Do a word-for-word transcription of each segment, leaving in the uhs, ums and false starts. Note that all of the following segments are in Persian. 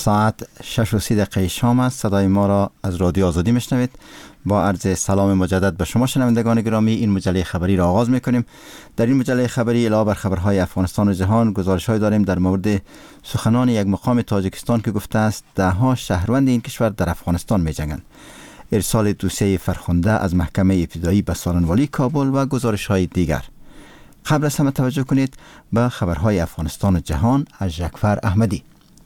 ساعت شش و سی دقیقه شام است. صدای ما را از رادیو آزادی میشنوید. با عرض سلام مجدد به شما شنوندگان گرامی، این مجله خبری را آغاز میکنیم. در این مجله خبری علاوه بر خبرهای افغانستان و جهان، گزارش‌های داریم در مورد سخنان یک مقام تاجیکستان که گفته است ده ها شهروند این کشور در افغانستان می‌جنگند، ارسال دوسیه فرخنده از محکمه ابتدایی به سارنوالی کابل و گزارش‌های دیگر. قبل از همه توجه کنید به خبرهای افغانستان و جهان از ژکفر احمدی.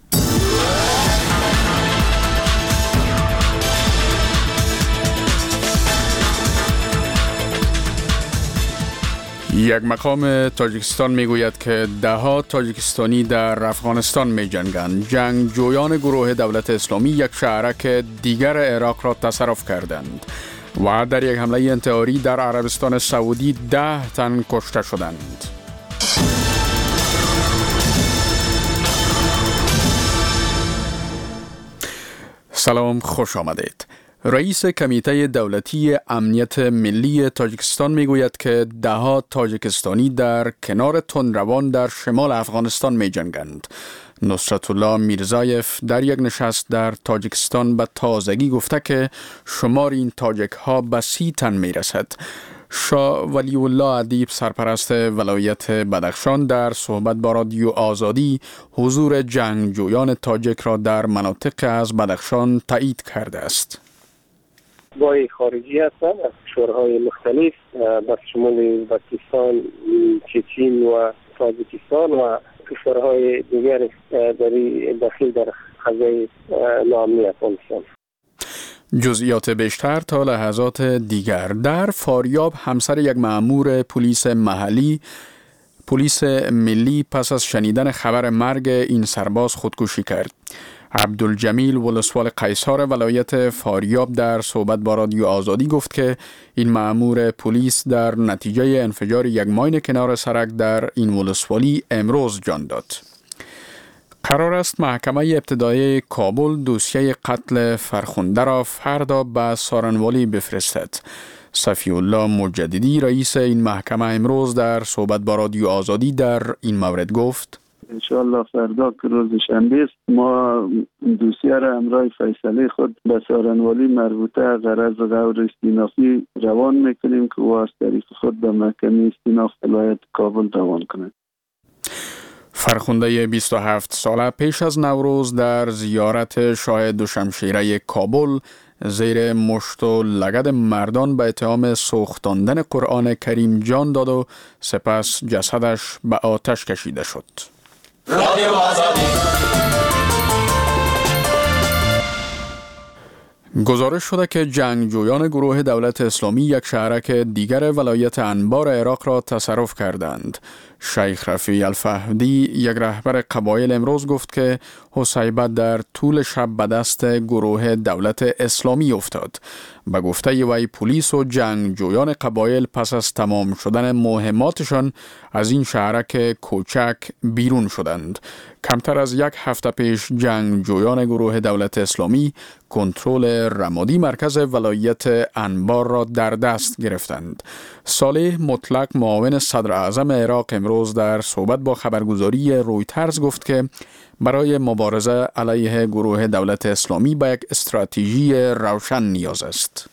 یک مقام تاجیکستان میگوید که ده ها تاجیکستانی در افغانستان می جنگند. جنگجویان گروه دولت اسلامی یک شهرک دیگر عراق را تصرف کردند و در یک حمله انتحاری در عربستان سعودی ده تن کشته شدند. سلام، خوش آمدید. رئیس کمیته دولتی امنیت ملی تاجیکستان میگوید که ده ها تاجیکستانی در کنار تندروان در شمال افغانستان می جنگند. نصرت الله میرزایف در یک نشست در تاجیکستان به تازگی گفته که شمار این تاجیک ها به سی تن می رسد. شاه ولی الله ادیب سرپرست ولایت بدخشان در صحبت با رادیو آزادی حضور جنگجویان تاجیک را در مناطق از بدخشان تایید کرده است. بای خارجی هستند از کشورهای مختلف به شمول پاکستان، چچین و تاجیکستان و کشورهای دیگر در داخل در حوزه ناامنی افغانستان. جزئیات بیشتر تا لحظات دیگر. در فاریاب همسر یک مأمور پلیس محلی پلیس ملی پس از شنیدن خبر مرگ این سرباز خودکشی کرد. عبدالجمیل ولسوال قیصار ولایت فاریاب در صحبت با رادیو آزادی گفت که این مأمور پلیس در نتیجه انفجار یک ماین کنار سرک در این ولسوالی امروز جان داد. قرار است محکمه ابتدایی کابل دوسیه قتل فرخنده را فردا به سارنوالی بفرستد. صفی الله مجددی رئیس این محکمه امروز در صحبت با رادیو آزادی در این مورد گفت: انشاءالله فردا که روز شنبه است ما دوسیه را همراه فیصله خود به سارنوالی مربوطه غرض غور استینافی روان میکنیم که او از طریق خود به محکمه استیناف ولایت کابل روان کنند. فرخنده بیست و هفت ساله پیش از نوروز در زیارت شاه دوشمشیره کابل زیر مشت و لگد مردان به اتهام سوختاندن قرآن کریم جان داد و سپس جسدش به آتش کشیده شد. رادیو آزادی. گزارش شده که جنگجویان گروه دولت اسلامی یک شهرک دیگر ولایت انبار عراق را تصرف کردند. شیخ رفیع الفهدی یک رهبر قبایل امروز گفت که حصیبت در طول شب به دست گروه دولت اسلامی افتاد. به گفته وی پلیس و جنگجویان قبایل پس از تمام شدن مهماتشان از این شهرک کوچک بیرون شدند. کمتر از یک هفته پیش جنگجویان گروه دولت اسلامی کنترل رمادی مرکز ولایت انبار را در دست گرفتند. صالح مطلق معاون صدر اعظم عراق امروز در صحبت با خبرگزاری رویترز گفت که برای مبارزه علیه گروه دولت اسلامی به یک استراتژی روشن نیاز است.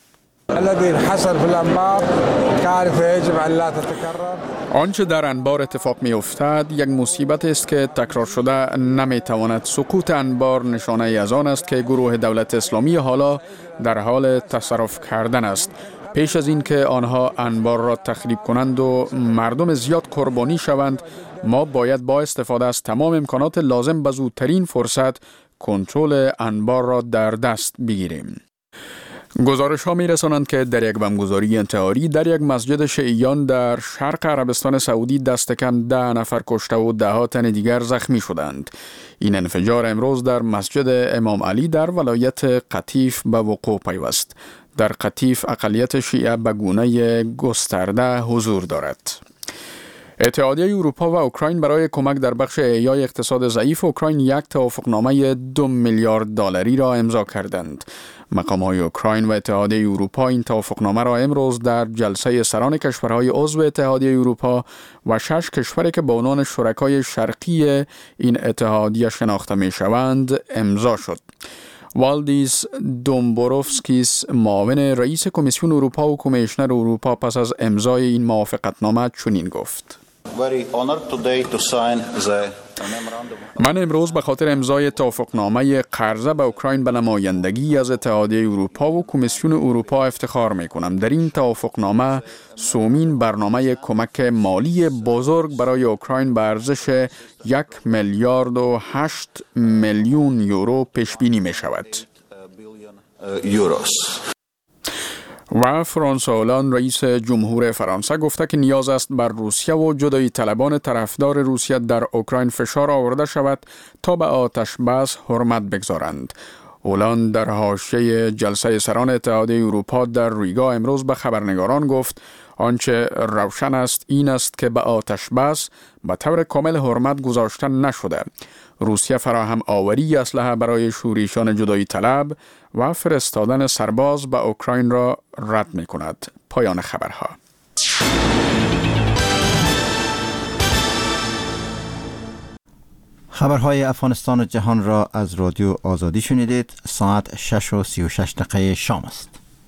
آنچه در انبار اتفاق می افتد یک مصیبت است که تکرار شده نمی تواند. سقوط انبار نشانه از آن است که گروه دولت اسلامی حالا در حال تصرف کردن است. پیش از این که آنها انبار را تخریب کنند و مردم زیاد قربانی شوند، ما باید با استفاده از تمام امکانات لازم به زودترین فرصت کنترل انبار را در دست بگیریم. گزارش ها می رسانند که در یک بمبگذاری انتحاری در یک مسجد شیعیان در شرق عربستان سعودی دست کم ده نفر کشته و ده ها تن دیگر زخمی شدند. این انفجار امروز در مسجد امام علی در ولایت قطیف به وقوع پیوست. در قطیف اقلیت شیعه به گونه گسترده حضور دارد. اتحادیه اروپا و اوکراین برای کمک در بخش احیای اقتصاد ضعیف اوکراین یک توافقنامه دو میلیارد دلاری را امضا کردند. مقام‌های اوکراین و اتحادیه اروپا این توافقنامه را امروز در جلسه سران کشورهای عضو اتحادیه اروپا و شش کشوری که به عنوان شرکای شرقی این اتحادیه شناخته می‌شوند امضا شد. والدیس دومبروفسکیس، معاون رئیس کمیسیون اروپا و کمیشنر اروپا، پس از امضای این موافقتنامه چنین گفت: من امروز به خاطر امضای توافقنامه قرضه به اوکراین به نمایندگی از اتحادیه اروپا و کمیسیون اروپا افتخار می کنم. در این توافقنامه سومین برنامه کمک مالی بزرگ برای اوکراین به ارزش یک میلیارد و هشت میلیون یورو پیش بینی می شود. و فرانسوا هولند، رئیس جمهور فرانسه، گفته که نیاز است بر روسیه و جدایی طلبان طرفدار روسیه در اوکراین فشار آورده شود تا به آتش بس حرمت بگذارند. هولند در حاشیه جلسه سران اتحادیه اروپا در ریگا امروز به خبرنگاران گفت آنچه روشن است این است که به آتش بس به طور کامل حرمت گذاشته نشده. روسیه فراهم آوری اسلحه برای شورشیان جدایی طلب و فرستادن سرباز به اوکراین را رد می کند. پایان خبرها. خبرهای افغانستان و جهان را از رادیو آزادی شنیدید. ساعت شش و سی و شش دقیقه شام است.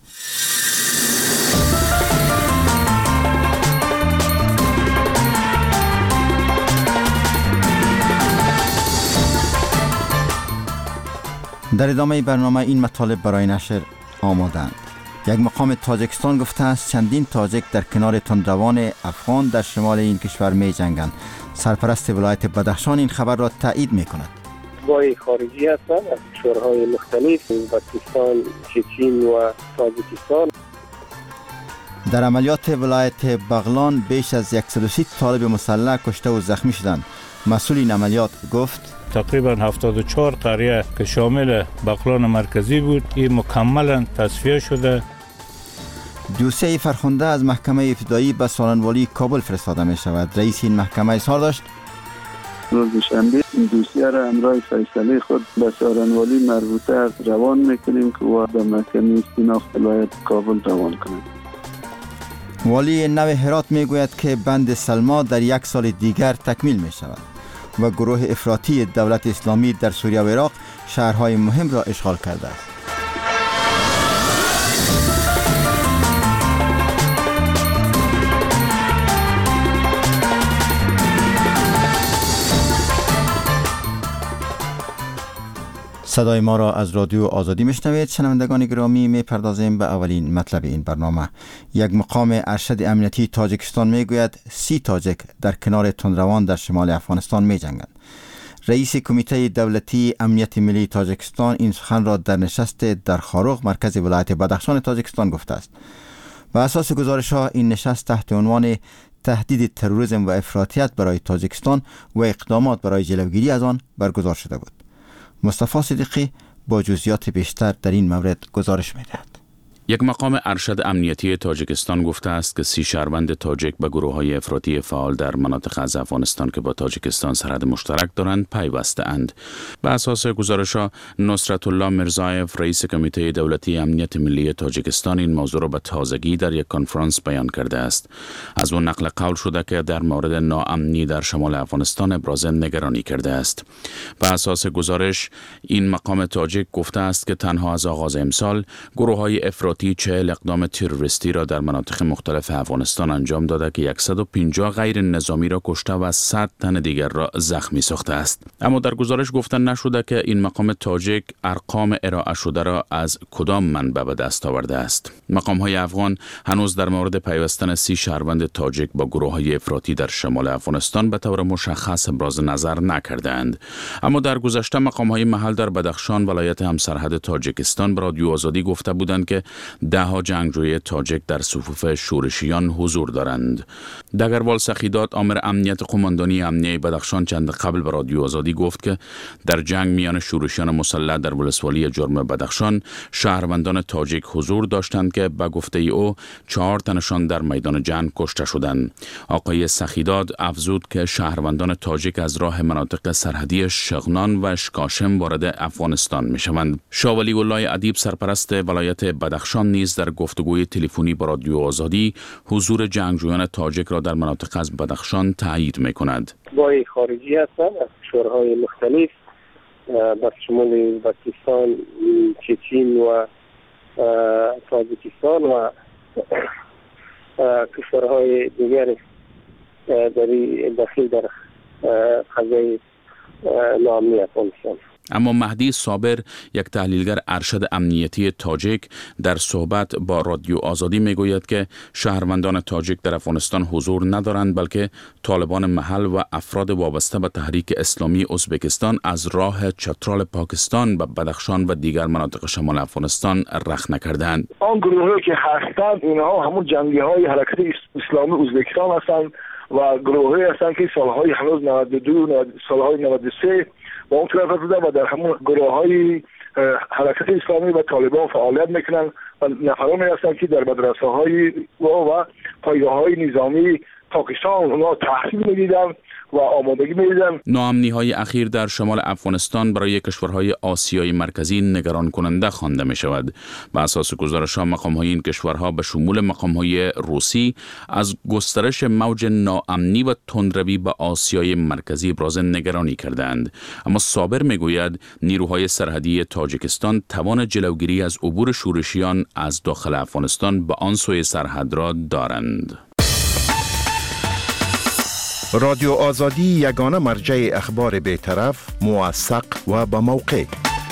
در ادامه برنامه این مطالب برای نشر آمادند. یک مقام تاجیکستان گفته است چندین تاجیک در کنار تندروان افغان در شمال این کشور می جنگند. سرپرست ولایت بدخشان این خبر را تایید می کند. اتباع خارجی هستند از کشورهای مختلف، پاکستان، چین و تاجیکستان. در عملیات ولایت بغلان بیش از صد و سی طالب مسلح کشته و زخمی شدند. مسئول این عملیات گفت تقریبا هفتاد و چهار قریه که شامل بغلان مرکزی بود این مکملا تصفیه شده. دوسیه فرخنده از محکمه ابتدایی به سالنوالی کابل فرستاده می شود. رئیس این محکمه اظهار داشت روز شنبه این دوسیه را امرای فیصله خود به سالنوالی مربوطه روان میکنیم که او به محکمه استیناف ولایت کابل روان کنند. والی نو هرات می گوید که بند سلما در یک سال دیگر تکمیل می شود و گروه افراطی دولت اسلامی در سوریه و عراق شهرهای مهم را اشغال کرده است. صدای ما را از رادیو آزادی میشنوید. شنوندگان گرامی، میپردازیم به اولین مطلب این برنامه. یک مقام ارشد امنیتی تاجیکستان میگوید سی تاجیک در کنار تندروان در شمال افغانستان میجنگند. رئیس کمیته دولتی امنیت ملی تاجیکستان این سخن را در نشست در خاروغ مرکز ولایت بدخشان تاجیکستان گفته است. بر اساس گزارش ها این نشست تحت عنوان تهدید تروریسم و افراطیت برای تاجیکستان و اقدامات برای جلوگیری از آن برگزار شده بود. مصطفی صدیقی با جزئیات بیشتر در این مورد گزارش می‌دهد. یک مقام ارشد امنیتی تاجیکستان گفته است که سی شهروند تاجیک به گروه‌های افراطی فعال در مناطق از افغانستان که با تاجیکستان سرحد مشترک دارند پیوسته اند. به اساس گزارش‌ها نصرت الله مرزایف، رئیس کمیته دولتی امنیت ملی تاجیکستان، این موضوع را به تازگی در یک کنفرانس بیان کرده است. از اون نقل قول شده که در مورد ناامنی در شمال افغانستان ابراز نگرانی کرده است. به اساس گزارش این مقام تاجیک گفته است که تنها از آغاز امسال گروه‌های افراطی چهل اقدام تروریستی را در مناطق مختلف افغانستان انجام داده که صد و پنجاه غیر نظامی را کشته و صد تن دیگر را زخمی ساخته است. اما در گزارش گفته نشده که این مقام تاجیک ارقام ارائه شده را از کدام منبع به دست آورده است. مقام‌های افغان هنوز در مورد پیوستن سی شهروند تاجیک با گروه‌های افراطی در شمال افغانستان به طور مشخص ابراز نظر نکردند. اما در گذشته مقام‌های محل در بدخشان ولایت همسرحد تاجیکستان به رادیو آزادی گفته بودند که ده ها جنگجوی تاجیک در صفوف شورشیان حضور دارند. دگروال سخیدات آمر امنیت قماندانی امنیه بدخشان چند قبل به رادیو آزادی گفت که در جنگ میان شورشیان مسلح در ولسوالی جرم بدخشان شهروندان تاجیک حضور داشتند که به گفته او چهار تنشان در میدان جنگ کشته شدند. آقای سخیدات افزود که شهروندان تاجیک از راه مناطق سرحدی شغنان و شکاشم وارد افغانستان می شوند. شاه ولی الله ادیب سرپرست ولایت بدخشان نیز در گفتگوی تلفنی با رادیو آزادی حضور جنگجویان تاجیک را در مناطق از بدخشان تایید می کند. بای خارجی هستند از کشورهای مختلف با شمول پاکستان، چچین و تاجیکستان و کشورهای دیگر در داخل در فضای ناامنی افغانستان. اما مهدی صابر، یک تحلیلگر ارشد امنیتی تاجیک، در صحبت با رادیو آزادی میگوید که شهروندان تاجیک در افغانستان حضور ندارند، بلکه طالبان محل و افراد وابسته به تحریک اسلامی ازبکستان از راه چترال پاکستان به بدخشان و دیگر مناطق شمال افغانستان رخنه کردند. آن گروهی که هستند اینها همون جنگی های حرکت اسلامی ازبکستان هستند و گروهی هستند که سالهای هنوز نود و دو سالهای نود و سه با اون طرف بوده و در همون گروه های حرکت اسلامی و طالبان فعالیت میکنن و نفرانی هستند که در مدرسه های و, و پایگاه های نظامی پاکستان اونا تحصیل میدیدن و آمادگی میدیدن. ناامنی های اخیر در شمال افغانستان برای کشورهای آسیای مرکزی نگران کننده خوانده می شود. به اساس گزارش ها مقام های این کشورها به شمول مقام های روسی از گسترش موج ناامنی و تندروی به آسیای مرکزی ابراز نگرانی کردند. اما صابر می گوید نیروهای سرحدی تاجیکستان توان جلوگیری از عبور شورشیان از داخل افغانستان به آن سوی سرحد را دارند. رادیو آزادی یگانه مرجع اخبار بی‌طرف، موثق و با موقع.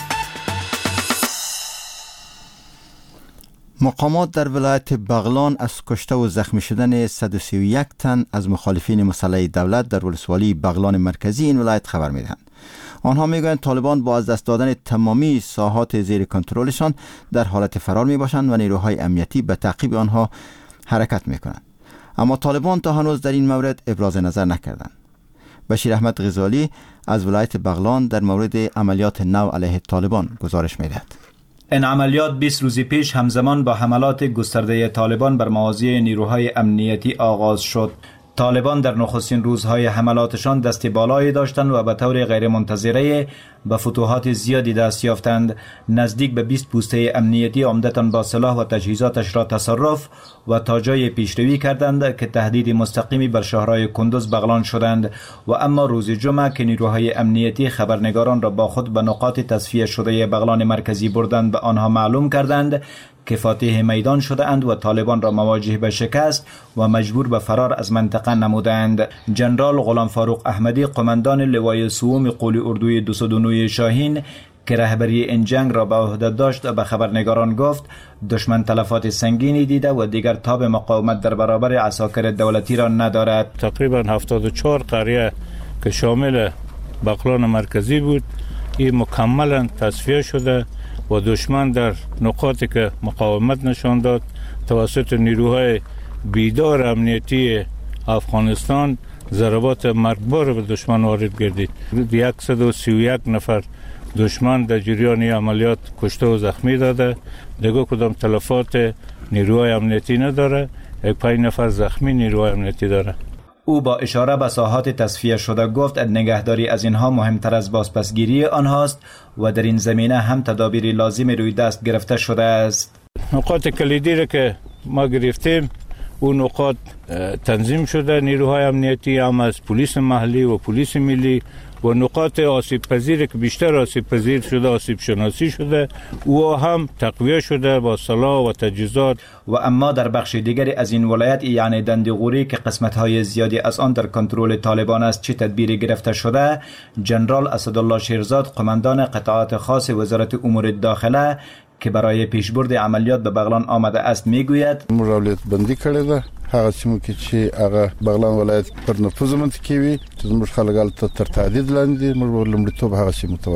مقامات در ولایت بغلان از کشته و زخمی شدن صد و سی و یک تن از مخالفین مسلح دولت در ولسوالی بغلان مرکزی این ولایت خبر میدهند. آنها میگویند طالبان با از دست دادن تمامی ساحات زیر کنترلشان در حالت فرار می باشند و نیروهای امنیتی به تعقیب آنها حرکت می کنند. اما طالبان تا هنوز در این مورد ابراز نظر نکردند. بشیر احمد غزالی از ولایت بغلان در مورد عملیات نو علیه طالبان گزارش می‌دهد. این عملیات بیست روز پیش همزمان با حملات گسترده طالبان بر مواضع نیروهای امنیتی آغاز شد. طالبان در نخستین روزهای حملاتشان دست بالایی داشتند و به طور غیر منتظره به فتوحات زیادی دست یافتند. نزدیک به بیست پوسته امنیتی عمدتاً با سلاح و تجهیزاتش را تصرف و تا جای پیشروی کردند که تهدید مستقیمی بر شهرهای کندوز بغلان شدند. و اما روز جمعه که نیروهای امنیتی خبرنگاران را با خود به نقاط تصفیه شده بغلان مرکزی بردند، به آنها معلوم کردند که فاتح میدان شده اند و طالبان را مواجه به شکست و مجبور به فرار از منطقه نمودند. جنرال غلام فاروق احمدی، قماندان لوای سوم قولی اردوی دویست و نه شاهین که رهبری این جنگ را به عهده داشت، به خبرنگاران گفت دشمن تلفات سنگینی دیده و دیگر تاب مقاومت در برابر عساکر دولتی را ندارد. تقریبا هفتاد و چهار قریه که شامل بغلان مرکزی بود این مکملا تصفیه شده و دشمن در نقاطی که مقاومت نشان داد توسط نیروهای بیدار امنیتی افغانستان ضربات مرگبار به دشمن وارد گردید. صد و سی و یک نفر دشمن در جریان عملیات کشته و زخمی داده، دیگه کدام تلفات نیروهای امنیتی نداره. یک پنج نفر زخمی نیروهای امنیتی داره. او با اشاره به ساحات تصفیه شده گفت نگهداری از اینها مهمتر از بازپسگیری آنهاست و در این زمینه هم تدابیر لازم روی دست گرفته شده است. نقاط کلیدی را که ما گرفتیم اون نقاط تنظیم شده، نیروهای امنیتی هم از پلیس محلی و پلیس ملی و نقاط آسیب پذیر که بیشتر آسیب پذیر شده آسیب شناسی شده او هم تقویه شده با سلاح و تجهیزات. و اما در بخش دیگری از این ولایت یعنی دندیغوری که قسمت‌های زیادی از آن در کنترل طالبان است چه تدبیری گرفته شده؟ جنرال اسدالله شیرزاد قماندان قطعات خاص وزارت امور داخله که برای پیشبرد عملیات به بغلان آمده است میگوید مراولت بندی کړی ده هغه سیمو کې چې هغه بغلان ولایت پر نفوذ منطقې وي چې زموږ خلک هلته تر تهدید لاندې موږ لومړیتوب هغه سیمو ته ورکړو.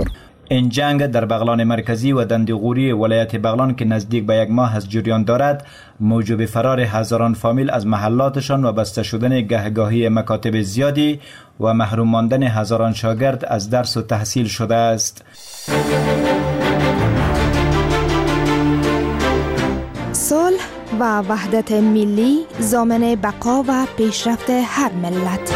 این جنگ در بغلان مرکزی و دندغوری ولایت بغلان که نزدیک به یک ماه از جریان دارد موجب فرار هزاران فامیل از محلاتشان و بسته شدن گهگاهی مکاتب زیادی و محروم ماندن هزاران شاگرد از درس و تحصیل شده است. صلح و وحدت ملی ضامن بقا و پیشرفت هر ملت.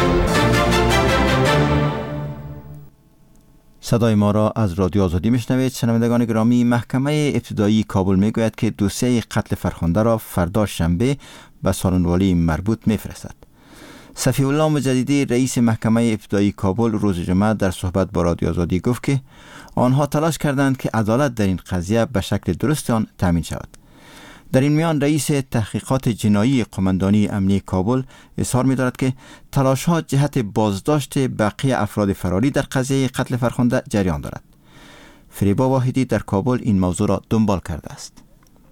صدای ما را از رادیو آزادی میشنوید. شنوندگان گرامی، محکمه ابتدایی کابل میگوید که دوسیه قتل فرخنده را فردا شنبه به سالن‌والی مربوط میفرستد. صفی الله مجددی رئیس محکمه ابتدایی کابل روز جمعه در صحبت با رادیو آزادی گفت که آنها تلاش کردند که عدالت در این قضیه به شکل درست آن تامین شود. در این میان رئیس تحقیقات جنایی قماندانی امنیه کابل اظهار می‌دارد که تلاش‌ها جهت بازداشت بقیه افراد فراری در قضیه قتل فرخنده جریان دارد. فریبا واحدی در کابل این موضوع را دنبال کرده است.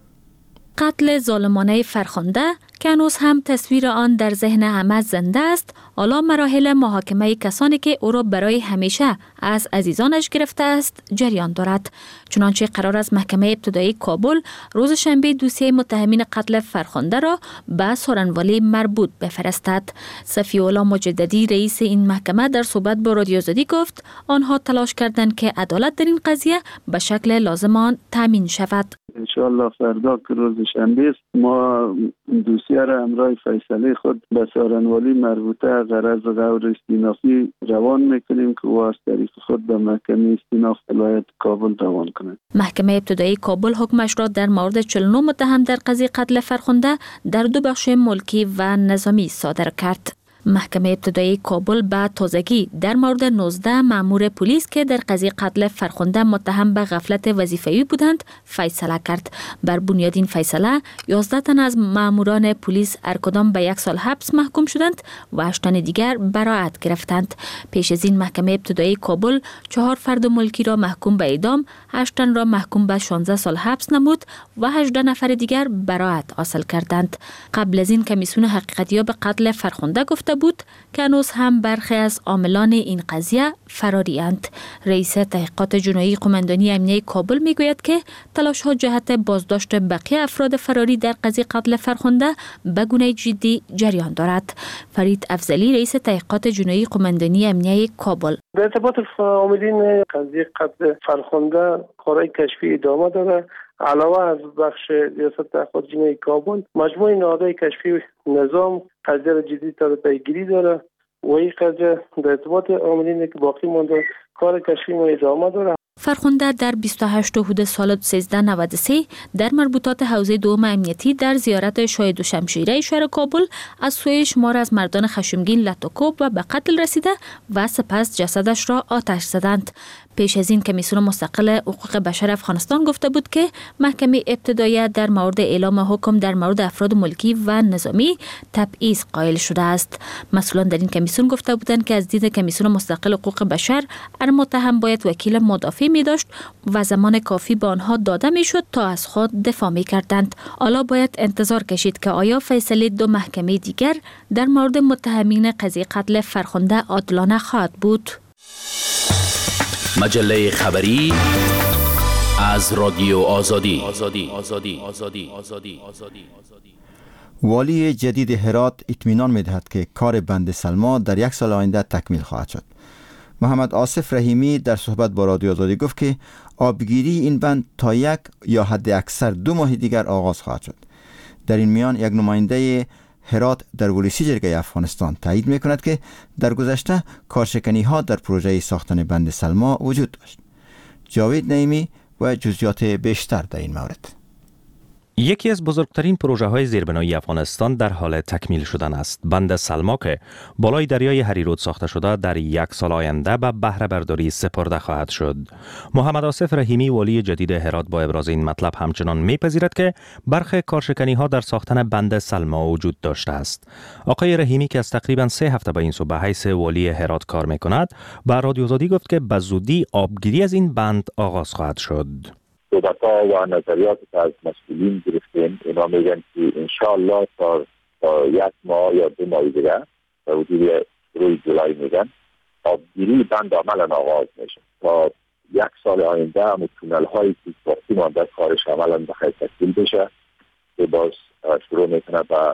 قتل ظالمانه فرخنده که هنوز هم تصویر آن در ذهن همه زنده است، حالا مراحل محاکمه کسانی که او را برای همیشه از عزیزانش گرفته است جریان دارد. چنانچه قرار است محکمه ابتدایی کابل روز شنبه دوسیه متهمین قتل فرخنده را به سالن‌والی مربوط بفرستد. صفی الله مجددی رئیس این محکمه در صحبت با رادیو آزادی گفت آنها تلاش کردند که عدالت در این قضیه به شکل لازم آن تامین شود. انشاءالله فردا که روز شنبه است ما دوسیه را همراه فیصله خود به سالن‌والی مربوطه غرض غور استینافی روان میکنیم که او از طریق خود به محکمه استیناف ولایت کابل روان کنند. محکمه ابتدایی کابل حکمش را در مورد چهل و نه متهم در قضیه قتل فرخنده در دو بخش ملکی و نظامی صادر کرد. محکمه ابتدایی کابل به تازگی در مورد نوزده مأمور پلیس که در قضیه قتل فرخنده متهم به غفلت وظیفه‌ای بودند فیصله کرد. بر بنیاد این فیصله یازده تن از مأموران پلیس هر کدام به یک سال حبس محکوم شدند و هشت تن دیگر براءت گرفتند. پیش از این محکمه ابتدایی کابل چهار فرد ملکی را محکوم به اعدام، هشت تن را محکوم به شانزده سال حبس نمود و هجده نفر دیگر براءت حاصل کردند. قبل از این کمیسیون حقیقتیاب قتل فرخنده گفته بود که هنوز هم برخی از عاملان این قضیه فراری اند. رئیس تحقیقات جنایی قماندانی امنیه کابل میگوید که تلاش ها جهت بازداشت بقیه افراد فراری در قضیه قتل فرخنده به گونه جدی جریان دارد. فرید افضلی رئیس تحقیقات جنایی قماندانی امنیه کابل: در ارتباط عاملین قضیه قتل فرخنده کارهای کشفی ادامه داره. علاوه از بخش ریاست تحقیقات جنایی کابل، مجموعه نهادهای کشفی نظام قضیه را جدی تا پیگیری داره و این قضیه در ارتباط عاملین که باقی مونده کار کشفی ما ادامه داره. فرخنده در بیست و هشتم حدود سال سیزده نود و سه در مربوطات حوزه دوم امنیتی در زیارت شاهد و شمشیره شهر کابل از سوی شمار از مردان خشمگین لطوکوب و به قتل رسیده و سپس جسدش را آتش زدند. پیش از این کمیسیون مستقل حقوق بشر افغانستان گفته بود که محکمه ابتدایی در مورد اعلام حکم در مورد افراد ملکی و نظامی تبعیض قائل شده است. مسئولان در این کمیسیون گفته بودند که از دید کمیسیون مستقل حقوق بشر هر متهم باید وکیل مدافع می داشت و زمان کافی به آنها داده می شد تا از خود دفاع می کردند. حالا باید انتظار کشید که آیا فیصله دو محکمه دیگر در مورد متهمین قضیه قتل فرخنده عادلانه خواهد بود. مجله خبری از رادیو آزادی. آزادی. آزادی. آزادی. آزادی. آزادی. والی جدید هرات اطمینان می‌دهد که کار بند سلما در یک سال آینده تکمیل خواهد شد. محمد آصف رحیمی در صحبت با رادیو آزادی گفت که آبگیری این بند تا یک یا حد اکثر دو ماه دیگر آغاز خواهد شد. در این میان یک نماینده هرات در ولسی جرگه افغانستان تایید می‌کند که در گذشته کارشکنی‌ها در پروژه ساختن بند سلما وجود داشت. جاوید نعیمی و جزئیات بیشتر در این مورد. یکی از بزرگترین پروژه های زیربنایی افغانستان در حال تکمیل شدن است. بند سلما که بالای دریای هریرود ساخته شده در یک سال آینده به بهره برداری سپرده خواهد شد. محمد آصف رحیمی والی جدید هرات با ابراز این مطلب همچنان میپذیرد که برخی کارشکنی ها در ساختن بند سلما وجود داشته است. آقای رحیمی که از تقریبا سه هفته به این سو به حیث والی هرات کار میکند، به رادیو آزادی گفت که به زودی آبگیری از این بند آغاز خواهد شد. صحبت‌ها و نظریات که از مسئولین گرفتیم، اینا میگن که انشاءالله تا, تا یک ماه یا دو ماه دیگه در حدود روی جولای میگن آبگیری بند عملا آغاز میشه. تا یک سال آینده هم تونل هایی که باقی مانده کارش عملا بخیر تکمیل بشه که باز شروع میکنه به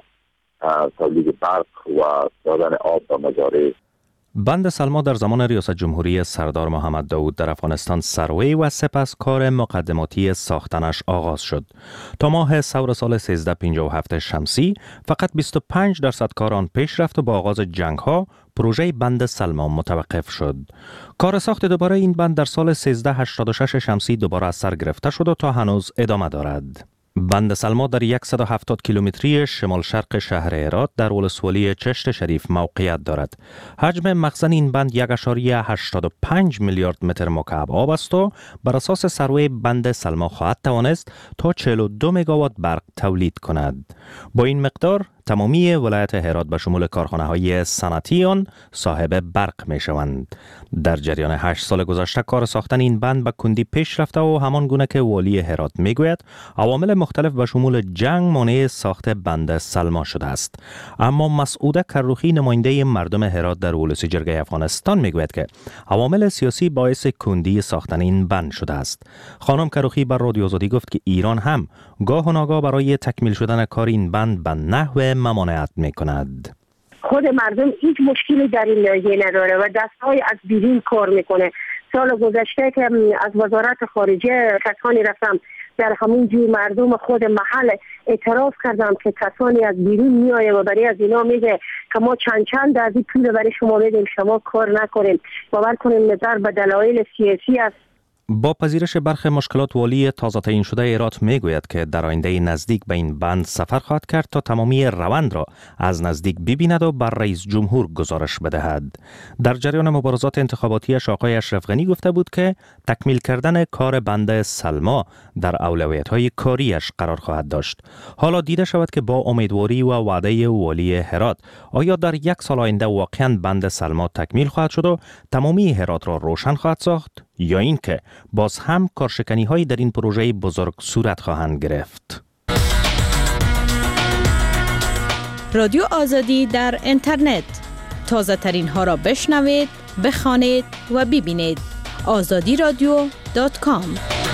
تولید برق و دادن آب به مزارع. بند سلما در زمان ریاست جمهوری سردار محمد داود در افغانستان سروی و سپس کار مقدماتی ساختنش آغاز شد. تا ماه سور سال سیزده پنجاه و هفت شمسی فقط بیست و پنج درصد کار آن پیش رفت و با آغاز جنگ ها پروژه بند سلما متوقف شد. کار ساخت دوباره این بند در سال سیزده هشتاد و شش شمسی دوباره از سر گرفته شد و تا هنوز ادامه دارد. بند سلما در صد و هفتاد کیلومتری شمال شرق شهر هرات در ولسوالی چشت شریف موقعیت دارد. حجم مخزن این بند یک و هشتاد و پنج میلیارد متر مکعب آب است و بر اساس سروی بند سلما خواهد توانست تا چهل و دو مگاوات برق تولید کند. با این مقدار تمامی ولایت هرات به شمول کارخانه‌های صنعتی آن صاحب برق می شوند. در جریان هشت سال گذشته کار ساختن این بند به کندی پیش رفته و همان گونه که والی هرات می گوید عوامل مختلف به شمول جنگ مانع ساخت بند سلما شده است. اما مسعوده کروخی نماینده مردم هرات در ولسی جرگه افغانستان می گوید که عوامل سیاسی باعث کندی ساختن این بند شده است. خانم کروخی بر رادیو آزادی گفت که ایران هم گاه و ناگاه برای تکمیل شدن کار این بند به نحو ممانعت می کند. خود مردم هیچ مشکلی در این لایحه نداره و دستهای از بیرون کار میکنه. سال گذشته که از وزارت خارجه کسانی رفتم در همون جور مردم خود محل اعتراف کردم که کسانی از بیرون میایه و برای از اینا میگه که ما چند چند از این پول برای شما میدیم شما کار نکنیم. باور کنیم نظر به دلایل سیاسی است. با پذیرش برخی مشکلات والی تازه تعیین شده هرات میگوید که در آینده نزدیک به این بند سفر خواهد کرد تا تمامی روند را از نزدیک ببیند و بر رئیس جمهور گزارش بدهد. در جریان مبارزات انتخاباتی آقای اشرف غنی گفته بود که تکمیل کردن کار بند سلما در اولویت‌های کاریش قرار خواهد داشت. حالا دیده شود که با امیدواری و وعده والی هرات آیا در یک سال آینده واقعاً بند سلما تکمیل خواهد شد و تمامی هرات را روشن خواهد ساخت یا اینکه باز هم کارشکنی هایی در این پروژه بزرگ صورت خواهند گرفت. رادیو آزادی در اینترنت تازه ترین ها را بشنوید، بخوانید و ببینید. آزادی رادیو دات کام.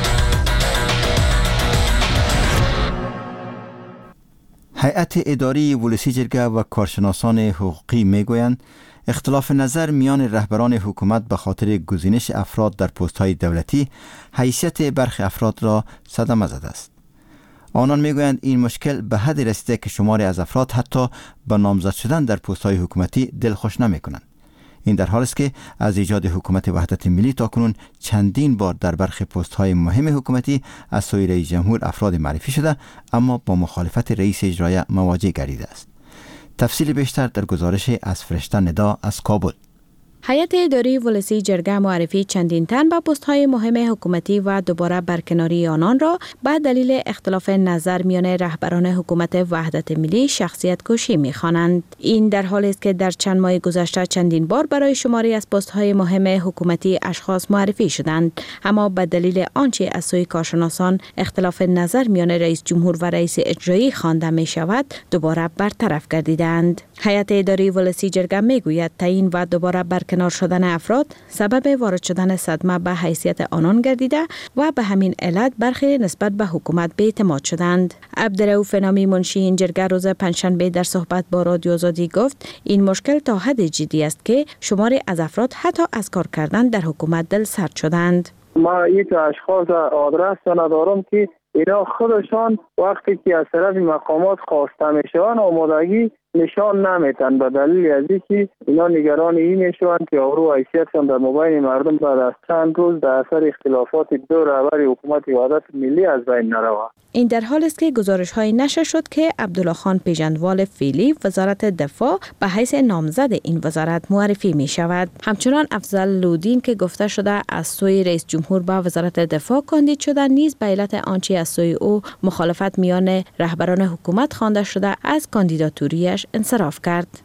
هیئت اداری ولسی جرگه و کارشناسان حقوقی میگویند اختلاف نظر میان رهبران حکومت به خاطر گزینش افراد در پست‌های دولتی حیثیت برخی افراد را صدمه زده است. آنان میگویند این مشکل به حد رسیده که شماری از افراد حتی به نامزد شدن در پست‌های حکومتی دلخوش نمی‌کنند. این در حالی است که از ایجاد حکومت وحدت ملی تاکنون چندین بار در برخی پست‌های مهم حکومتی از سوی رئیس جمهور افراد معرفی شده اما با مخالفت رئیس اجرایی مواجه گردیده است. تفصیل بیشتر در گزارش از فرشته ندا از کابل. هیئت اداری ولسی جرگه معرفی چندین تن به پست‌های مهم حکومتی و دوباره برکناری آنان را به دلیل اختلاف نظر میان رهبران حکومت وحدت ملی شخصیت کشی می‌خوانند. این در حالی است که در چند ماه گذشته چندین بار برای شماری از پست‌های مهم حکومتی اشخاص معرفی شدند، اما به دلیل آنچه از سوی کارشناسان اختلاف نظر میان رئیس جمهور و رئیس اجرایی خوانده می‌شود، دوباره برطرف گردیدند. هیئت اداری ولسی جرگه می‌گوید تعیین و دوباره بر کنار شدن افراد سبب وارد شدن صدمه به حیثیت آنان گردیده و به همین علت برخی نسبت به حکومت بی‌اعتماد شدند. عبدالرؤوف نامی منشی این جرگه روز پنجشنبه در صحبت با رادیو آزادی گفت این مشکل تا حد جدی است که شماری از افراد حتی از کار کردن در حکومت دل سرد شدند. ما این اشخاص آدرس ندارم که اینا خودشان وقتی که از طرف مقامات خواسته میشوند آمادگی نشان نمیتن به دلیل از اینکه اینا نگران این میشوند که آبرو حیثیتشان در مبین مردم بعد از چند روز در اثر اختلافات دو رهبر حکومت وحدت ملی از بین نرود. این در حالی است که گزارش های نشر شد که عبدالله خان پیژندوال فعلی وزارت دفاع به حیث نامزد این وزارت معرفی می شود. همچنان افضل لودین که گفته شده از سوی رئیس جمهور به وزارت دفاع کاندید شده نیز به علت آنچه از سوی او مخالفت میان رهبران حکومت خوانده شده از کاندیداتوریش انصراف کرد.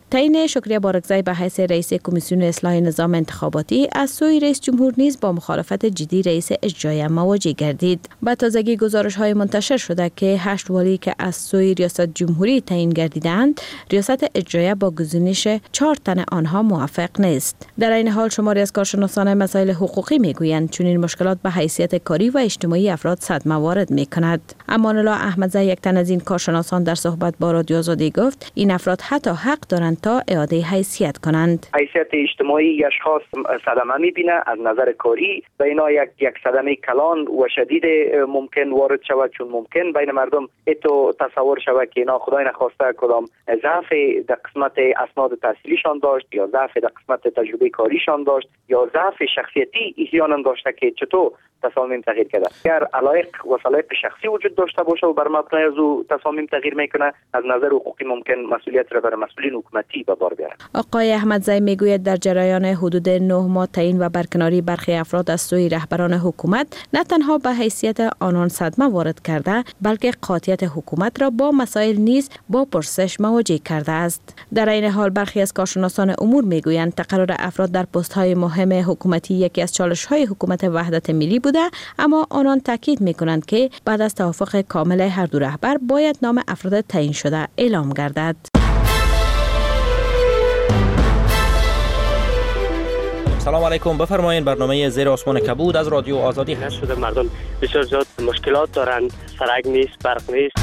تعیین شکریه بارکزی به حیث رئیس کمیسیون اصلاح نظام انتخاباتی از سوی رئیس جمهور نیز با مخالفت جدی رئیس اجرایی مواجه گردید. به تازگی گزارش‌های منتشر شده که هشت والی که از سوی ریاست جمهوری تعیین گردیدند، ریاست اجرایی با گزینش چهار تن آنها موافق نیست. در این حال شماری از کارشناسان مسائل حقوقی میگویند چون این مشکلات به حیثیت کاری و اجتماعی افراد صدمه وارد می‌کند. امان الله احمدزی یک تن از این کارشناسان در صحبت با رادیو آزادی گفت این افراد حتی حق دارند تا اعاده حیثیت کنند. حیثیت اجتماعی اشخاص صدمه می‌بینه، از نظر کاری به اینا یک یک صدمه کلان و شدید ممکن وارد شود، چون ممکن بین مردم اتو تصور شود که اینا خدای نخواسته کدام ضعف در قسمت اسناد تحصیلیشان داشت یا ضعف در قسمت تجربه کاریشان داشت یا ضعف شخصیتی احیانا داشته که چطور تصامیم تغییر کرده. اگر علایق و صلاحیت شخصی وجود داشته باشه و بر مبنای از او تصامیم تغییر میکنه، از نظر حقوقی ممکن مسئولیت را بر مسئولین حکومتی به بار بیاره. آقای احمدزی میگوید در جریان حدود نه ماه تعیین و برکناری برخی افراد از سوی رهبران حکومت نه تنها به حیثیت آنان صدمه وارد کرده، بلکه قاطعیت حکومت را با مسائل نیز با پرسش مواجه کرده است. در این حال برخی از کارشناسان امور میگویند تقرر افراد در پست‌های مهم حکومتی یکی از چالش‌های حکومت وحدت ملی بوده، اما آنان تاکید می‌کنند که بعد از توافق کامل هر دو رهبر باید نام افراد تعیین شده اعلام گردد. سلام علیکم، بفرمایید. برنامه زیر آسمان کبود از رادیو آزادی هست. شده مردم بسیار زیاد مشکلات دارند، سرک نیست، برق نیست.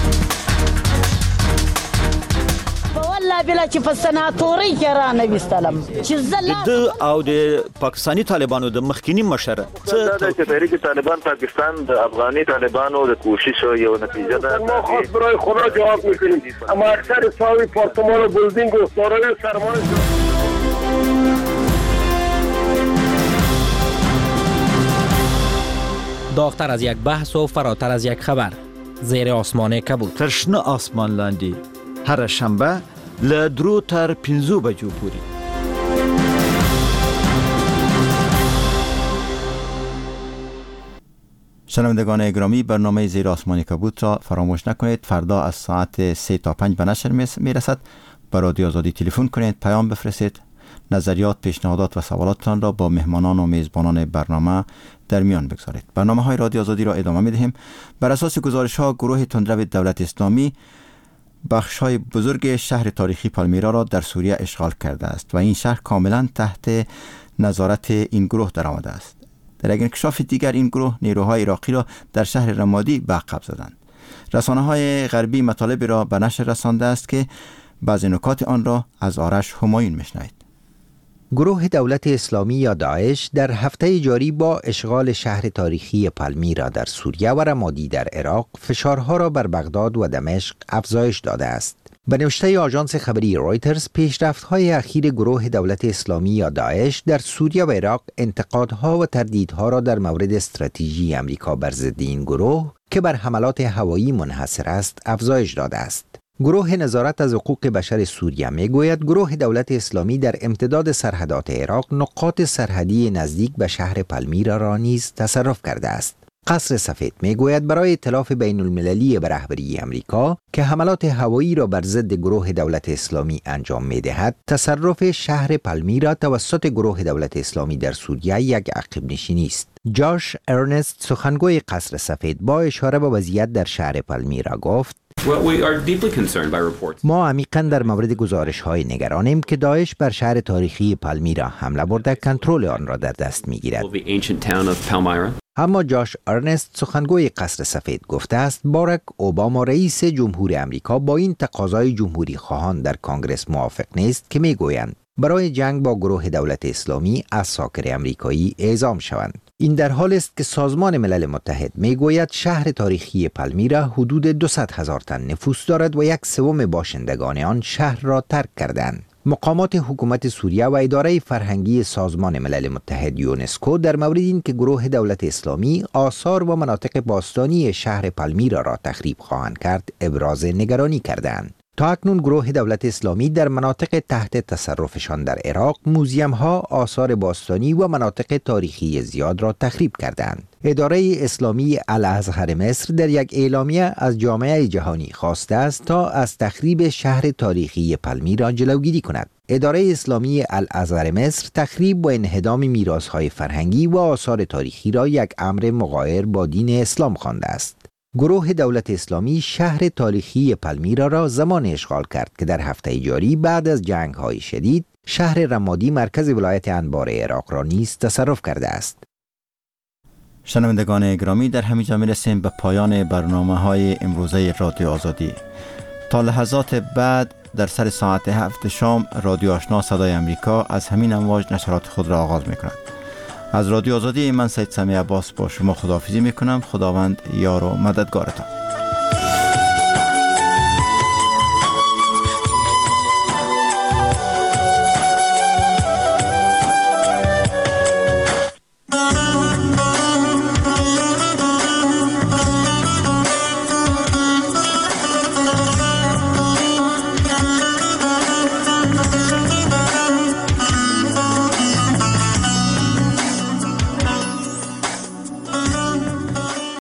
والله بلا چې په سناتوري کې را نه وستلم چې زلا د او د پاکستاني طالبانو د مخکینی مشر څه د تحریک طالبان پاکستان د افغاني طالبانو د کوشش یو نتیجه ده. ما خاص برای خدا جواب میکنیم، اما اکثر ساوی پارتمان و بلدینگ و دارای سرمایه داغتر از یک بحث و فراتر از یک خبر، زیر آسمان کبود. ترشنه آسمان لاندی هر شنبه له درو تر پنځو بجو پورې. شنوندگان گرامی، برنامه زیر آسمان کبود را فراموش نکنید. فردا از ساعت سه تا پنج به نشر میرسد. به رادیو آزادی تلفن کنید، پیام بفرستید، نظریات، پیشنهادات و سوالاتتان را با مهمانان و میزبانان برنامه در میان بگذارید. برنامه های رادیو آزادی را ادامه میدهیم. بر اساس گزارش ها گروه تندرو دولت اسلامی بخش‌های بزرگ شهر تاریخی پالمیرا را در سوریه اشغال کرده است و این شهر کاملا تحت نظارت این گروه درآمده است. در یک انکشاف دیگر این گروه نیروهای عراقی را در شهر رمادی به عقب زدند. رسانه‌های غربی مطالبی را به نشر رسانده است که بعضی نکات آن را از آرش همایون میشنوید. گروه دولت اسلامی یا داعش در هفته جاری با اشغال شهر تاریخی پالمیرا در سوریه و رمادی در عراق فشارها را بر بغداد و دمشق افزایش داده است. به نوشته آژانس خبری رویترز، پیشرفت‌های اخیر گروه دولت اسلامی یا داعش در سوریه و عراق انتقادها و تردیدها را در مورد استراتژی امریکا بر ضد این گروه که بر حملات هوایی منحصر است افزایش داده است. گروه نظارت از حقوق بشر سوریه میگوید گروه دولت اسلامی در امتداد سرحدات عراق نقاط سرحدی نزدیک به شهر پالمیرا را نیز تصرف کرده است. قصر سفید میگوید برای ائتلاف بین المللی به رهبری امریکا که حملات هوایی را بر ضد گروه دولت اسلامی انجام میدهد، تصرف شهر پالمیرا توسط گروه دولت اسلامی در سوریه یک عقب نشینی است. جاش ارنست، سخنگوی قصر سفید، با اشاره به وضعیت در شهر پالمیرا گفت: ما عمیقاً در مورد گزارش‌های نگرانیم که داعش بر شهر تاریخی پالمیرا حمله برده کنترل آن را در دست می‌گیرد. اما جاش ارنست، سخنگوی قصر سفید، گفته است باراک اوباما رئیس جمهور امریکا با این تقاضای جمهوری خواهان در کنگره موافق نیست که میگویند برای جنگ با گروه دولت اسلامی عساکر امریکایی اعزام شوند. این در حال است که سازمان ملل متحد میگوید شهر تاریخی پالمیرا حدود دویست هزار تن نفوس دارد و یک سوم باشندگان آن شهر را ترک کردند. مقامات حکومت سوریه و اداره فرهنگی سازمان ملل متحد یونسکو در مورد این که گروه دولت اسلامی آثار و مناطق باستانی شهر پالمیرا را تخریب خواهند کرد ابراز نگرانی کردند. تا اکنون گروه دولت اسلامی در مناطق تحت تصرفشان در عراق موزیم ها، آثار باستانی و مناطق تاریخی زیاد را تخریب کردند. اداره اسلامی الازهر مصر در یک اعلامیه از جامعه جهانی خواسته است تا از تخریب شهر تاریخی پالمیرا جلوگیری کند. اداره اسلامی الازهر مصر تخریب و انهدام میراث‌های فرهنگی و آثار تاریخی را یک امر مغایر با دین اسلام خوانده است. گروه دولت اسلامی شهر تاریخی پالمیرا را زمان اشغال کرد که در هفته جاری بعد از جنگ‌های شدید شهر رمادی مرکز ولایت انبار عراق را نیز تصرف کرده است. شنوندگان گرامی، در همینجا میرسیم به پایان برنامه‌های امروزه رادیو آزادی. تا لحظات بعد در سر ساعت هفت شام رادیو آشنا صدای امریکا از همین امواج نشرات خود را آغاز می‌کند. از رادیو آزادی من سید سمیع عباس با شما خداحافظی می‌کنم. خداوند یار و مددگارتان.